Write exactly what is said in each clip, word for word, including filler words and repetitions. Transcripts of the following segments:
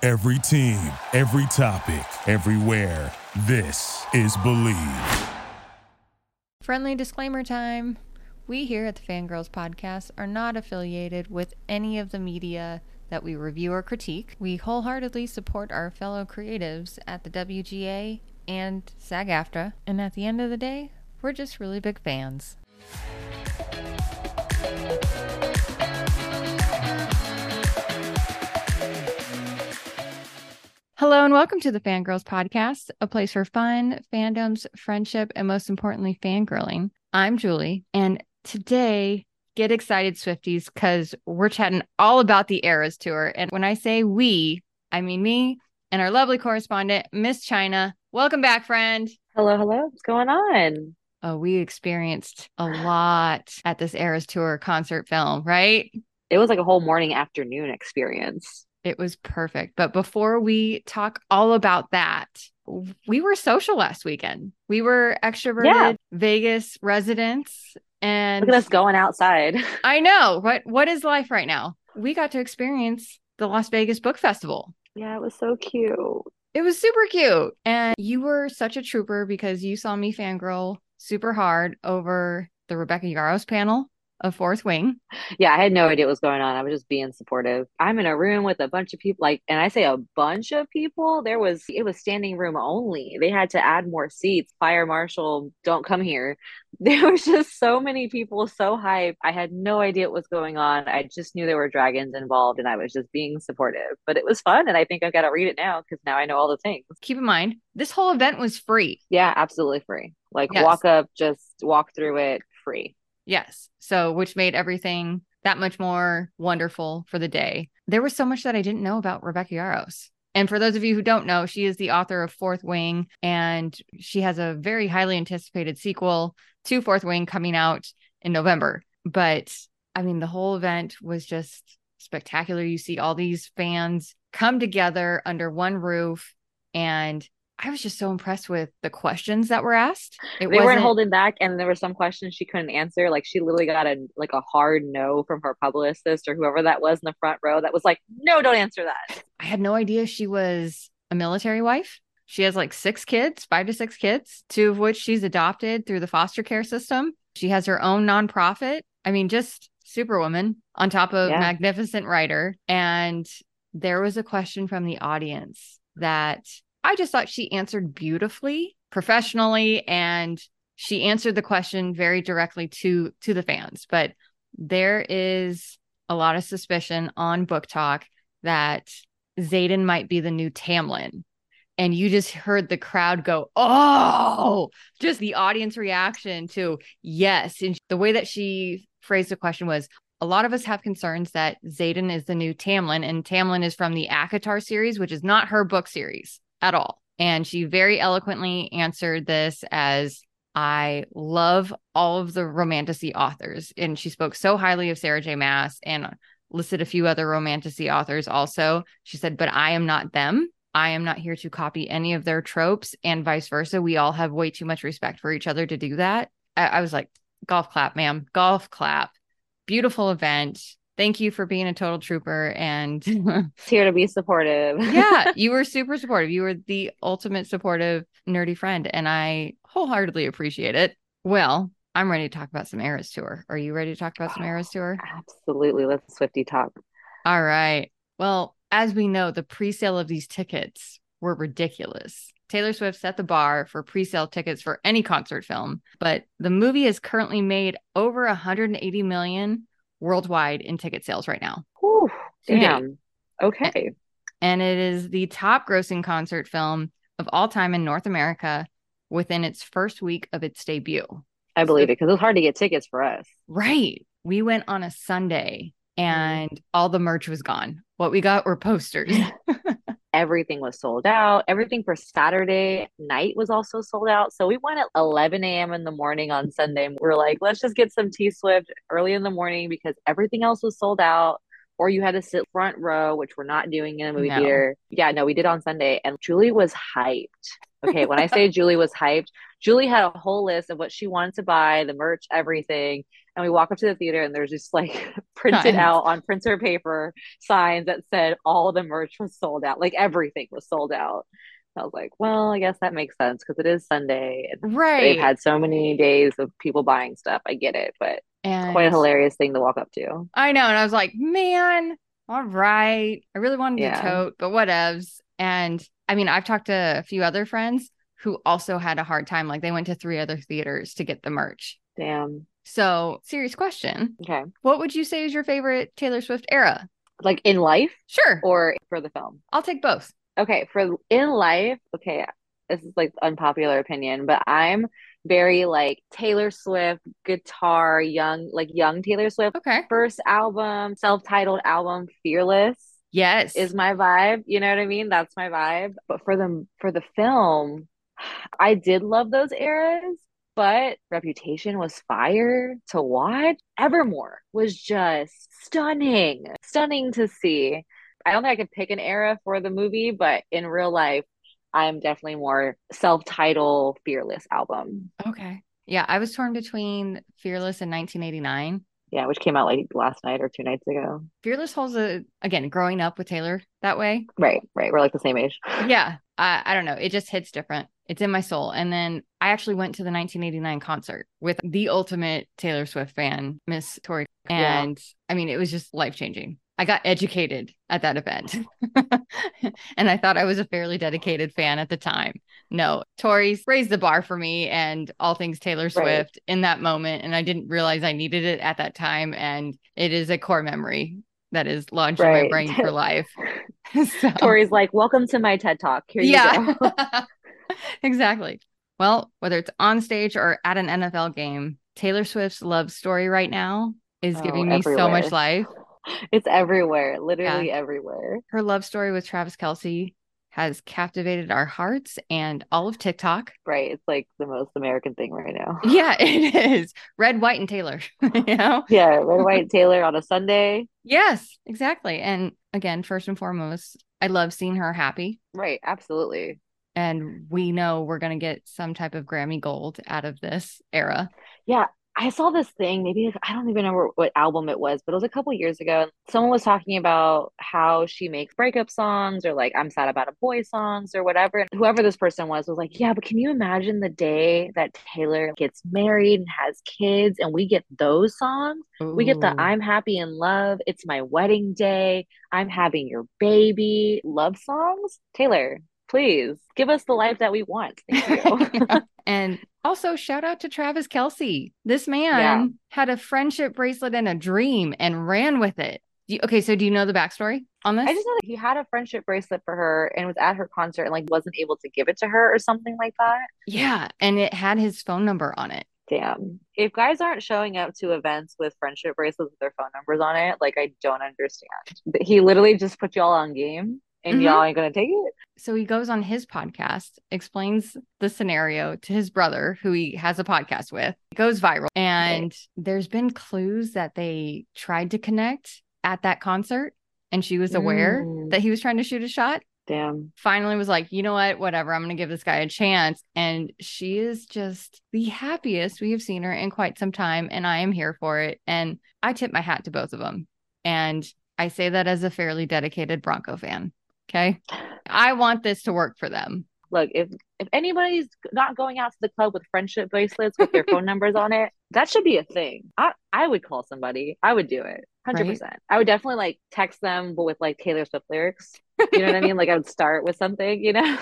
Every team, every topic, everywhere. This is Believe. Friendly disclaimer time. We here at the Fangirls Podcast are not affiliated with any of the media that we review or critique. We wholeheartedly support our fellow creatives at the W G A and SAG-AFTRA. And at the end of the day, we're just really big fans. Hello and welcome to the Fangirls Podcast, a place for fun, fandoms, friendship, and most importantly, fangirling. I'm Julie, and today, get excited, Swifties, because we're chatting all about the Eras Tour. And when I say we, I mean me and our lovely correspondent, Miss China. Welcome back, friend. Hello, hello. What's going on? Oh, we experienced a lot at this Eras Tour concert film, right? It was like a whole morning afternoon experience. It was perfect. But before we talk all about that, we were social last weekend. We were extroverted Yeah. Vegas residents. And look at us going outside. I know. What what is life right now? We got to experience the Las Vegas Book Festival. Yeah, it was so cute. It was super cute. And you were such a trooper because you saw me fangirl super hard over the Rebecca Yarros panel of Fourth Wing. Yeah, I had no idea what was going on. I was just being supportive. I'm in a room with a bunch of people, like, and I say a bunch of people. There was, it was standing room only. They had to add more seats. Fire marshal, don't come here. There was just so many people, so hyped. I had no idea what was going on. I just knew there were dragons involved and I was just being supportive. But it was fun. And I think I've got to read it now because now I know all the things. Keep in mind, this whole event was free. Yeah, absolutely free. Like Yes. walk up, just walk through it, free. Yes. So, which made everything that much more wonderful for the day. There was so much that I didn't know about Rebecca Yarros. And for those of you who don't know, she is the author of Fourth Wing, and she has a very highly anticipated sequel to Fourth Wing coming out in November. But I mean, the whole event was just spectacular. You see all these fans come together under one roof, and I was just so impressed with the questions that were asked. They It weren't wasn't holding back, and there were some questions she couldn't answer. Like she literally got a like a hard no from her publicist or whoever that was in the front row that was like, no, don't answer that. I had no idea she was a military wife. She has like six kids, five to six kids, two of which she's adopted through the foster care system. She has her own nonprofit. I mean, just superwoman on top of Yeah. magnificent writer. And there was a question from the audience that I just thought she answered beautifully, professionally, and she answered the question very directly to, to the fans. But there is a lot of suspicion on Book Talk that Xaden might be the new Tamlin. And you just heard the crowd go, oh, just the audience reaction to yes. And the way that she phrased the question was, a lot of us have concerns that Xaden is the new Tamlin, and Tamlin is from the ACOTAR series, which is not her book series at all. And she very eloquently answered this as, I love all of the romantasy authors. And she spoke so highly of Sarah J. Maas and listed a few other romantasy authors also. She said, but I am not them. I am not here to copy any of their tropes, and vice versa. We all have way too much respect for each other to do that. I, I was like, golf clap, ma'am. Golf clap. Beautiful event. Thank you for being a total trooper. And It's here to be supportive. yeah, you were super supportive. You were the ultimate supportive, nerdy friend. And I wholeheartedly appreciate it. Well, I'm ready to talk about some Eras Tour. Are you ready to talk about some Eras Tour? Absolutely. Let's Swifty talk. All right. Well, as we know, the pre-sale of these tickets were ridiculous. Taylor Swift set the bar for pre-sale tickets for any concert film, but the movie has currently made over one hundred eighty million worldwide in ticket sales right now. Whew, To damn. Okay. And it is the top grossing concert film of all time in North America within its first week of its debut. I believe it because it was hard to get tickets for us. Right. We went on a Sunday and mm. all the merch was gone. What we got were posters. Everything was sold out. Everything for Saturday night was also sold out. So we went at eleven a.m. in the morning on Sunday. We we're like, let's just get some T-Swift early in the morning because everything else was sold out. Or you had to sit front row, which we're not doing in a movie no. theater. Yeah, no, we did on Sunday. And Julie was hyped. Okay, when I say Julie was hyped, Julie had a whole list of what she wanted to buy, the merch, everything. And we walk up to the theater and there's just like printed Signs. out on printer paper signs that said all the merch was sold out. Like everything was sold out. I was like, well, I guess that makes sense because it is Sunday and they've Right. had so many days of people buying stuff. I get it, but it's quite a And hilarious thing to walk up to. I know. And I was like, man, all right. I really wanted to Yeah. tote, but whatevs. And I mean, I've talked to a few other friends who also had a hard time. Like they went to three other theaters to get the merch. Damn. So, serious question. Okay. What would you say is your favorite Taylor Swift era? Like in life Sure. or for the film? I'll take both. Okay, for in life, okay, this is like unpopular opinion, but I'm very like Taylor Swift, guitar, young, like young Taylor Swift. Okay. First album, self-titled album, Fearless Yes. is my vibe. You know what I mean? That's my vibe. But for the for the film, I did love those eras, but Reputation was fire to watch. Evermore was just stunning, stunning to see. I don't think I could pick an era for the movie, but in real life, I'm definitely more self-titled Fearless album. Okay. Yeah, I was torn between Fearless and nineteen eighty-nine. Yeah, which came out like last night or two nights ago. Fearless holds a, again, growing up with Taylor that way. Right, right. We're like the same age. Yeah. I, I don't know. It just hits different. It's in my soul. And then I actually went to the nineteen eighty-nine concert with the ultimate Taylor Swift fan, Miss Tori. And yeah. I mean, it was just life-changing. I got educated at that event. And I thought I was a fairly dedicated fan at the time. No, Tori's raised the bar for me and all things Taylor Swift right. in that moment. And I didn't realize I needed it at that time. And it is a core memory that is lodged right. in my brain for life. So. Tori's like, welcome to my TED Talk. Here yeah. you go. Exactly. Well, whether it's on stage or at an N F L game, Taylor Swift's love story right now is oh, giving me everywhere. so much life. It's everywhere, literally yeah. everywhere. Her love story with Travis Kelce has captivated our hearts and all of TikTok. Right. It's like the most American thing right now. Yeah, it is. Red, white, and Taylor. You know? Yeah, red, white, Taylor on a Sunday. Yes, exactly. And again, first and foremost, I love seeing her happy. Right. Absolutely. And we know we're going to get some type of Grammy Gold out of this era. Yeah. I saw this thing, maybe I don't even remember what album it was, but it was a couple years ago. Someone was talking about how she makes breakup songs or like I'm sad about a boy songs or whatever. And whoever this person was was like, yeah, but can you imagine the day that Taylor gets married and has kids and we get those songs? Ooh. We get the I'm happy in love. It's my wedding day. I'm having your baby love songs. Taylor, please give us the life that we want. Thank you. Yeah. And also shout out to Travis Kelce. This man yeah. had a friendship bracelet and a dream and ran with it. You, okay, so do you know the backstory on this? I just know that he had a friendship bracelet for her and was at her concert and like wasn't able to give it to her or something like that. Yeah, and it had his phone number on it. Damn. If guys aren't showing up to events with friendship bracelets with their phone numbers on it, like I don't understand. He literally just put y'all on game. And mm-hmm. y'all ain't gonna take it. So he goes on his podcast, explains the scenario to his brother, who he has a podcast with. It goes viral. And okay. there's been clues that they tried to connect at that concert. And she was aware mm. that he was trying to shoot a shot. Damn. Finally was like, you know what? Whatever. I'm going to give this guy a chance. And she is just the happiest we have seen her in quite some time. And I am here for it. And I tip my hat to both of them. And I say that as a fairly dedicated Bronco fan. Okay. I want this to work for them. Look, if if anybody's not going out to the club with friendship bracelets with their phone numbers on it, that should be a thing. I, I would call somebody. I would do it. one hundred percent. Right? I would definitely like text them, but with like Taylor Swift lyrics. You know what I mean? Like I would start with something, you know?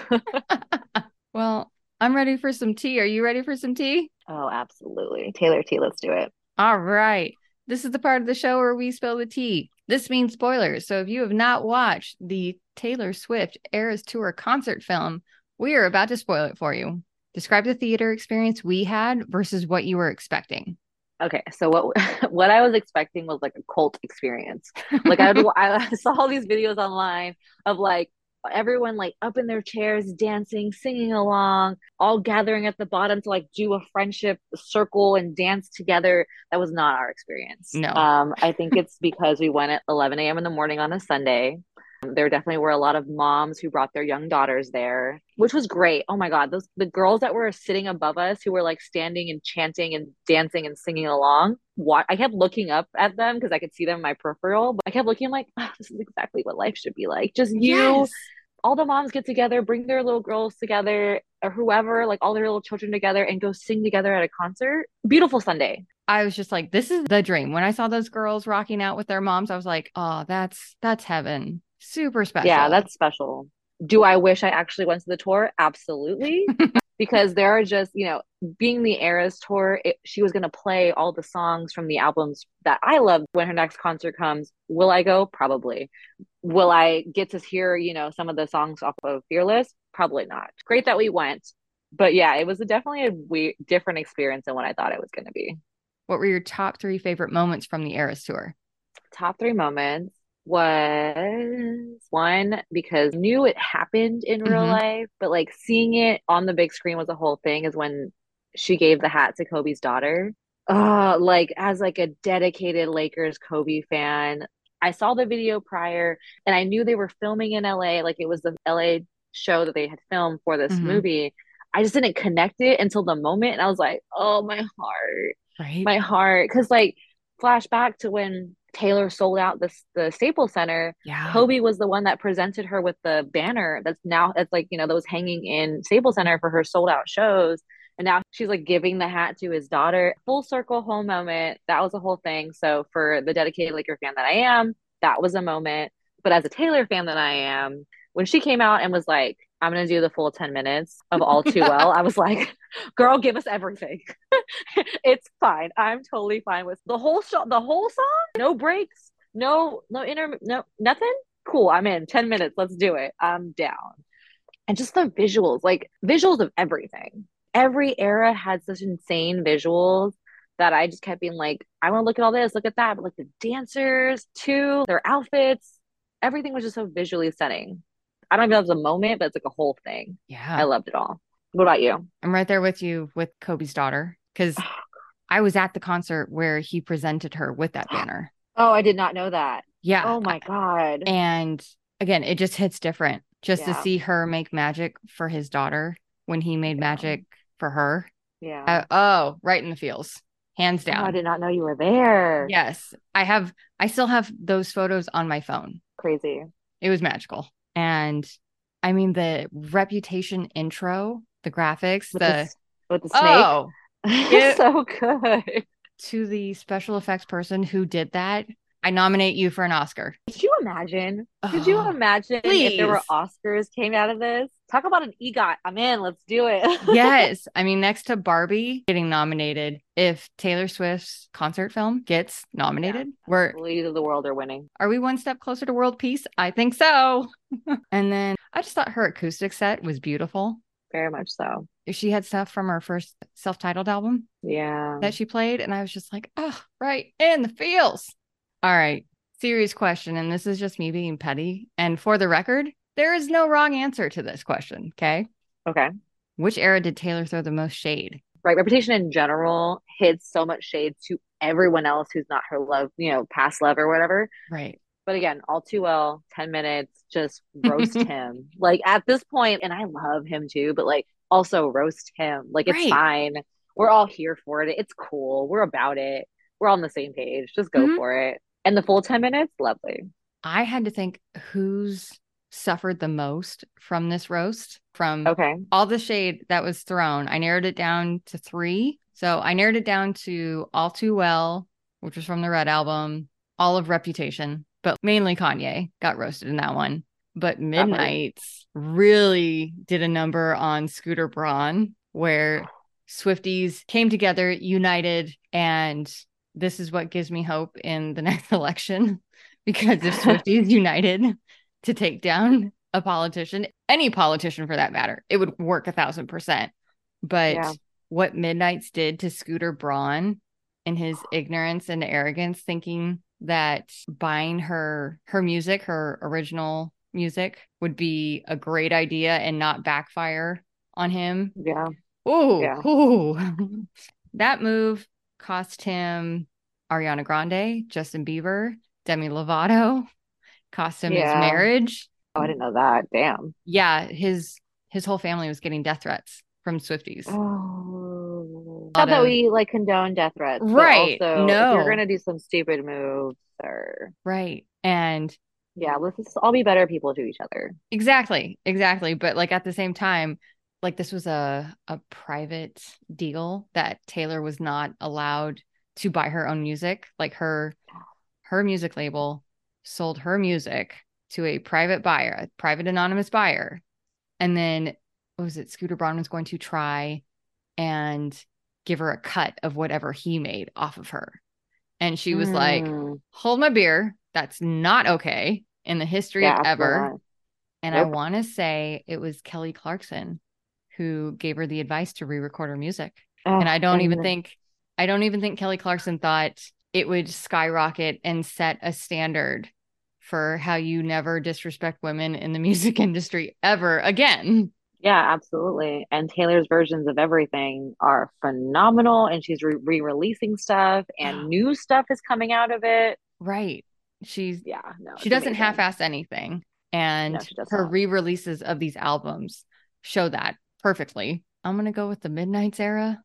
Well, I'm ready for some tea. Are you ready for some tea? Oh, absolutely. Taylor tea. Let's do it. All right. This is the part of the show where we spill the tea. This means spoilers. So if you have not watched the Taylor Swift Eras Tour concert film, we are about to spoil it for you. Describe the theater experience we had versus what you were expecting. Okay, so what what I was expecting was like a cult experience. Like I would, I saw all these videos online of like everyone like up in their chairs dancing, singing along, all gathering at the bottom to like do a friendship circle and dance together. That was not our experience. No. Um, I think it's because we went at eleven a.m. in the morning on a Sunday. There definitely were a lot of moms who brought their young daughters there, which was great. Oh my God, those the girls that were sitting above us who were like standing and chanting and dancing and singing along. What I kept looking up at them because I could see them in my peripheral, but I kept looking like, oh, this is exactly what life should be like. Just you, Yes. all the moms get together, bring their little girls together or whoever, like all their little children together and go sing together at a concert. Beautiful Sunday. I was just like, this is the dream. When I saw those girls rocking out with their moms, I was like, oh, that's that's heaven. Super Yeah, special. that's special. Do I wish I actually went to the tour? Absolutely. Because there are just, you know, being the Eras tour, it, she was going to play all the songs from the albums that I love when her next concert comes. Will I go? Probably. Will I get to hear, you know, some of the songs off of Fearless? Probably not. Great that we went. But yeah, it was a, definitely a weird, different experience than what I thought it was going to be. What were your top three favorite moments from the Eras tour? Top three moments was one because I knew it happened in real Mm-hmm. life, but like seeing it on the big screen was a whole thing is when she gave the hat to Kobe's daughter. Uh, like as like a dedicated Lakers Kobe fan, I saw the video prior and I knew they were filming in L A, like it was the L A show that they had filmed for this Mm-hmm. movie. I just didn't connect it until the moment and I was like, oh my heart, Right. my heart. Cause like flashback to when Taylor sold out the the Staples Center. Yeah. Kobe was the one that presented her with the banner that's now that's like, you know, that was hanging in Staples Center for her sold out shows. And now she's like giving the hat to his daughter. Full circle home moment. That was a whole thing. So for the dedicated Laker fan that I am, that was a moment. But as a Taylor fan that I am, when she came out and was like, I'm gonna do the full ten minutes of All Too Well, I was like, girl, give us everything. It's fine. I'm totally fine with the whole show, the whole song, no breaks, no, no inter, no, nothing. Cool. I'm in ten minutes. Let's do it. I'm down. And just the visuals, like visuals of everything. Every era had such insane visuals that I just kept being like, I want to look at all this, look at that. But like the dancers too, their outfits, everything was just so visually stunning. I don't know if that was a moment, but it's like a whole thing. I Yeah. loved it all. What about you? I'm right there with you with Kobe's daughter because I was at the concert where he presented her with that banner. Oh, I did not know that. Yeah. Oh my God. And again, it just hits different just to Yeah. see her make magic for his daughter when he made Yeah. magic for her. Yeah. Uh, oh, right in the feels, hands Oh, I down. did not know you were there. Yes. I have, I still have those photos on my phone. Crazy. It was magical. And I mean, the Reputation intro, the graphics, With the, the, s- with the snake. oh, it- So good. to the special effects person who did that, I nominate you for an Oscar. Could you imagine? Could you Oh, imagine if there were please. Oscars came out of this? Talk about an EGOT. I'm in. Let's do it. Yes. I mean, next to Barbie getting nominated, if Taylor Swift's concert film gets nominated, we're Lead of the world are winning. are we one step closer to world peace? I think so. And then I just thought her acoustic set was beautiful. Very much so. She had stuff from her first self-titled album Yeah. that she played, and I was just like, oh, right in the feels. All right, serious question, and this is just me being petty. And for the record, there is no wrong answer to this question, okay? Okay. Which era did Taylor throw the most shade? Right. Reputation in general hits so much shade to everyone else who's not her love, you know, past love or whatever. Right. But again, All Too Well, ten minutes, just roast him. Like at this point, and I love him too, but like also roast him. Like it's Right. fine. We're all here for it. It's cool. We're about it. We're on the same page. Just go Mhm. for it. And the full ten minutes, lovely. I had to think who's suffered the most from this roast, from Okay. all the shade that was thrown. I narrowed it down to three. So I narrowed it down to All Too Well, which was from the Red album, all of Reputation, but mainly Kanye got roasted in that one. But Midnights really did a number on Scooter Braun, where Swifties came together, united, and this is what gives me hope in the next election. Because if Swifties united to take down a politician, any politician for that matter, it would work a thousand percent. But Yeah. what Midnights did to Scooter Braun in his ignorance and arrogance, thinking that buying her her music, her original music, would be a great idea and not backfire on him. Yeah. Ooh, Yeah. ooh. That move cost him Ariana Grande, Justin Bieber, Demi Lovato, cost him his Yeah. marriage. Oh, I didn't know that. Damn. Yeah, his his whole family was getting death threats from Swifties. Oh. A lot Not that of- we like condone death threats, but Right. also if No. you're gonna do some stupid moves or Right. And yeah, let's just all be better people to each other. exactly, exactly. But like at the same time, like this was a a private deal that Taylor was not allowed to buy her own music. Like her her music label sold her music to a private buyer, a private anonymous buyer. And then what was it? Scooter Braun was going to try and give her a cut of whatever he made off of her. And she was like, Mm. hold my beer. That's not okay in the history Yeah, of absolutely ever. not. And I Nope. want to say it was Kelly Clarkson who gave her the advice to re-record her music. Ugh, And I don't even and- think, I don't even think Kelly Clarkson thought it would skyrocket and set a standard for how you never disrespect women in the music industry ever again. Yeah, absolutely. And Taylor's versions of everything are phenomenal, and she's re- re-releasing stuff, and new stuff is coming out of it. Right. She's Yeah, no, she it's doesn't amazing. half-ass anything. And No, she does her not. re-releases of these albums show that perfectly. I'm gonna go with the Midnights era.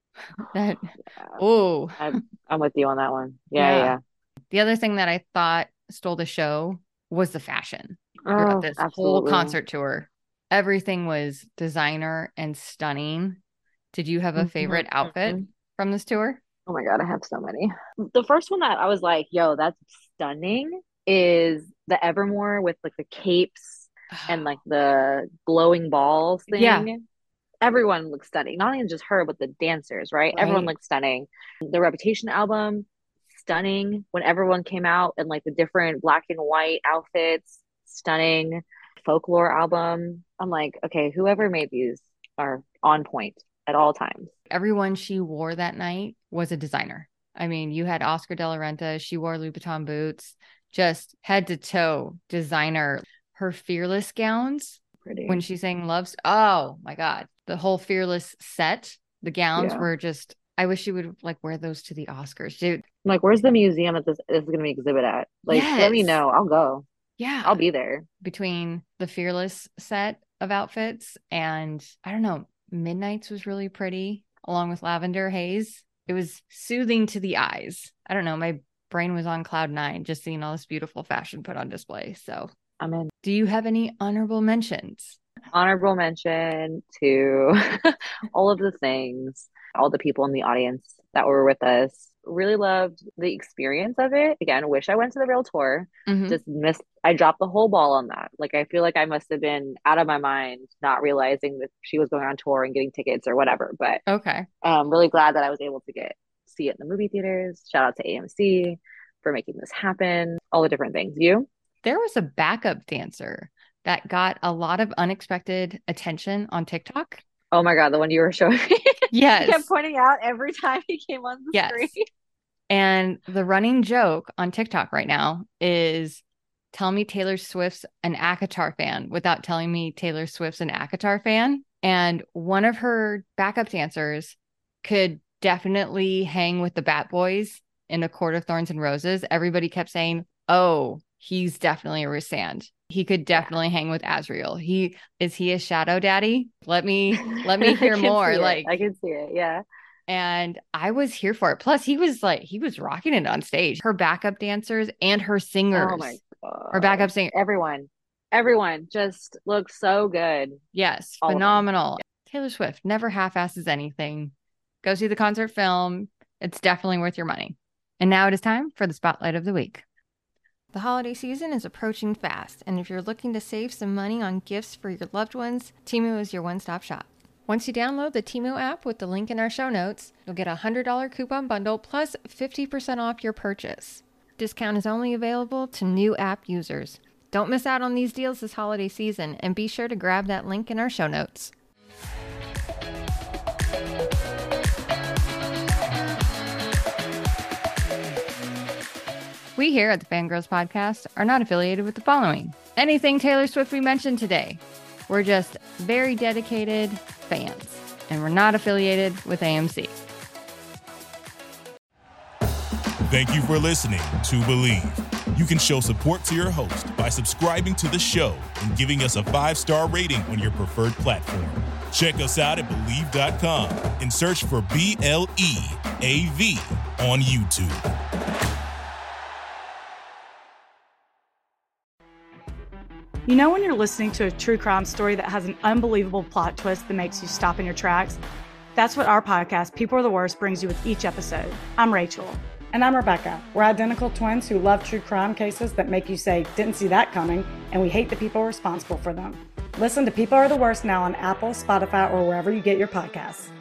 That Yeah, oh I'm, I'm with you on that one. Yeah, yeah. yeah. The other thing that I thought stole the show was the fashion throughout Oh, this whole absolutely. concert tour. Everything was designer and stunning. Did you have a favorite Mhm. outfit from this tour? Oh my God, I have so many. The first one that I was like, yo, that's stunning is the Evermore with like the capes and like the glowing balls thing. Yeah. Everyone looks stunning. Not even just her, but the dancers, right? Everyone Right. looks stunning. The Reputation album, stunning. When everyone came out in like the different black and white outfits, stunning. Folklore album. I'm like, okay, whoever made these are on point at all times. Everyone she wore that night was a designer. I mean, you had Oscar de la Renta. She wore Louboutin boots, just head to toe designer. Her Fearless gowns Pretty. when she sang Loves. Oh my God. The whole Fearless set, the gowns Yeah. were just, I wish she would like wear those to the Oscars. Dude. I'm like, where's the museum that this, this is going to be exhibit at? Like, let me Yes. know. I'll go. Yeah. I'll be there. Between the Fearless set of outfits and I don't know, Midnight's was really pretty along with Lavender Haze. It was soothing to the eyes. I don't know. My brain was on cloud nine just seeing all this beautiful fashion put on display. So I'm in. do you have any honorable mentions? Honorable mention to all of the things, all the people in the audience that were with us. Really loved the experience of it. Again, wish I went to the real tour. Mhm. Just missed, I dropped the whole ball on that. Like, I feel like I must have been out of my mind, not realizing that she was going on tour and getting tickets or whatever. But Okay. I'm really glad that I was able to get see it in the movie theaters. Shout out to A M C for making this happen. All the different things. You? There was a backup dancer that got a lot of unexpected attention on TikTok. Oh my God, the one you were showing me. Yes. You kept pointing out every time he came on the Yes. screen. And the running joke on TikTok right now is tell me Taylor Swift's an Akatar fan without telling me Taylor Swift's an Akatar fan. And one of her backup dancers could definitely hang with the Bat Boys in A Court of Thorns and Roses. Everybody kept saying, oh, he's definitely a Rysand. He could definitely yeah. hang with Azriel. He is he a shadow daddy? Let me let me hear more. Like I can see it. Yeah. And I was here for it. Plus, he was like, he was rocking it on stage. Her backup dancers and her singers. Oh my God. Her backup singer. Everyone. Everyone just looks so good. Yes. All phenomenal. Taylor Swift never half-asses anything. Go see the concert film. It's definitely worth your money. And now it is time for the Spotlight of the Week. The holiday season is approaching fast. And if you're looking to save some money on gifts for your loved ones, Temu is your one-stop shop. Once you download the Temu app with the link in our show notes, you'll get a one hundred dollars coupon bundle plus fifty percent off your purchase. Discount is only available to new app users. Don't miss out on these deals this holiday season and be sure to grab that link in our show notes. We here at the Fangirls Podcast are not affiliated with the following. Anything Taylor Swift we mentioned today. We're just very dedicated fans, and we're not affiliated with A M C. Thank you for listening to Believe. You can show support to your host by subscribing to the show and giving us a five-star rating on your preferred platform. Check us out at Believe dot com and search for B L E A V on YouTube. You know when you're listening to a true crime story that has an unbelievable plot twist that makes you stop in your tracks? That's what our podcast, People Are the Worst, brings you with each episode. I'm Rachel. And I'm Rebecca. We're identical twins who love true crime cases that make you say, didn't see that coming, and we hate the people responsible for them. Listen to People Are the Worst now on Apple, Spotify, or wherever you get your podcasts.